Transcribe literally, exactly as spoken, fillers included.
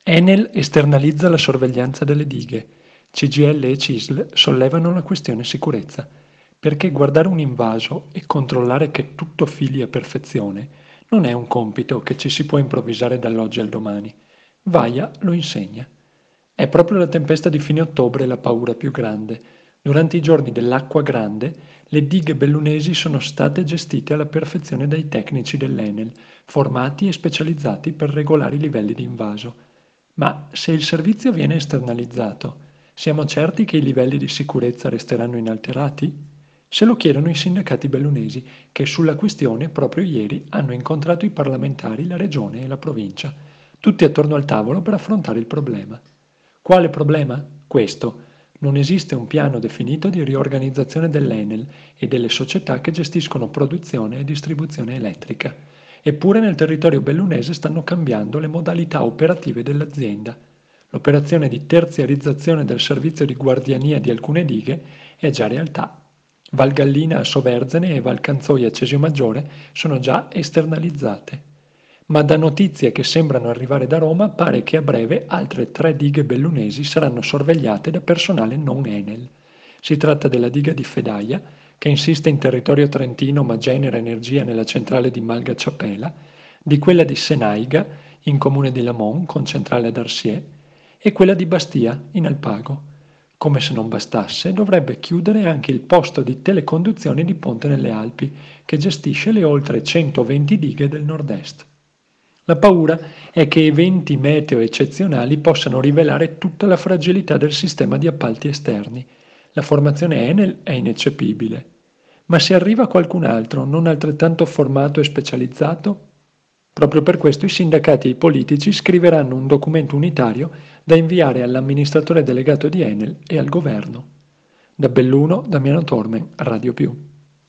Enel esternalizza la sorveglianza delle dighe. C G I L e C I S L sollevano la questione sicurezza, perché guardare un invaso e controllare che tutto fili a perfezione non è un compito che ci si può improvvisare dall'oggi al domani. Vaia lo insegna. È proprio la tempesta di fine ottobre la paura più grande. Durante i giorni dell'acqua grande, le dighe bellunesi sono state gestite alla perfezione dai tecnici dell'Enel, formati e specializzati per regolare i livelli di invaso. Ma se il servizio viene esternalizzato, siamo certi che i livelli di sicurezza resteranno inalterati? Se lo chiedono i sindacati bellunesi, che sulla questione proprio ieri hanno incontrato i parlamentari, la regione e la provincia, tutti attorno al tavolo per affrontare il problema. Quale problema? Questo. Non esiste un piano definito di riorganizzazione dell'Enel e delle società che gestiscono produzione e distribuzione elettrica. Eppure nel territorio bellunese stanno cambiando le modalità operative dell'azienda. L'operazione di terziarizzazione del servizio di guardiania di alcune dighe è già realtà. Val Gallina a Soverzene e Val Canzoia a Cesio Maggiore sono già esternalizzate. Ma da notizie che sembrano arrivare da Roma pare che a breve altre tre dighe bellunesi saranno sorvegliate da personale non Enel. Si tratta della diga di Fedaia, che insiste in territorio trentino ma genera energia nella centrale di Malga Ciapela, di quella di Senaiga, in comune di Lamont, con centrale ad Arsier, e quella di Bastia, in Alpago. Come se non bastasse, dovrebbe chiudere anche il posto di teleconduzione di Ponte nelle Alpi, che gestisce le oltre centoventi dighe del nord-est. La paura è che eventi meteo eccezionali possano rivelare tutta la fragilità del sistema di appalti esterni. La formazione Enel è ineccepibile. Ma se arriva qualcun altro non altrettanto formato e specializzato? Proprio per questo i sindacati e i politici scriveranno un documento unitario da inviare all'amministratore delegato di Enel e al governo. Da Belluno, Damiano Tormen, Radio Più.